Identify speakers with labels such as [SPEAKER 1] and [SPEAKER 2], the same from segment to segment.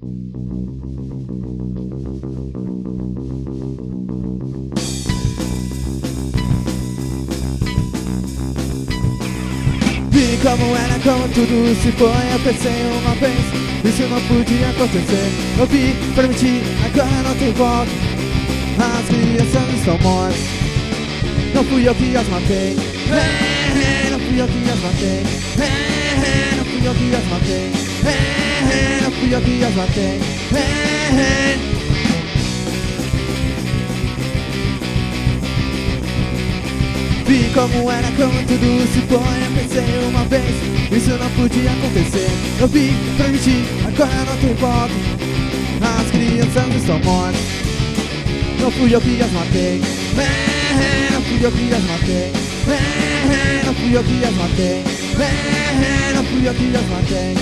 [SPEAKER 1] Vi como era, como tudo se foi. Eu pensei uma vez, isso não podia acontecer. Eu vi, permiti, agora não tem volta. As crianças estão mortas. Não fui eu que as matei. Não fui eu que as matei. Não fui eu que as matei. Não fui eu que as matei. Vi como era, como tudo se foi. Eu pensei uma vez, isso não podia acontecer. Eu vi, permiti, agora não tem volta. As crianças estão mortas. Não fui eu que as matei. Não fui eu que as matei. Não fui eu que as matei. Não fui eu que as matei.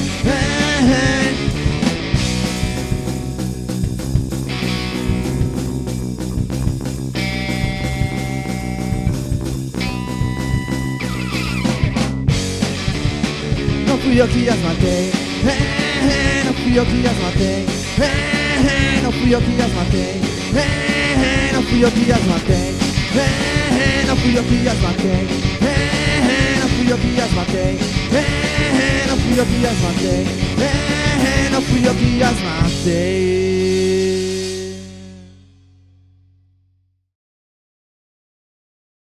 [SPEAKER 1] Não fui eu que as matei. Não fui eu que as matei. Não fui eu que as matei. Não fui eu que as matei. Não fui eu que as matei. Não fui eu que as matei. Não fui eu que as matei. Não fui eu que as matei.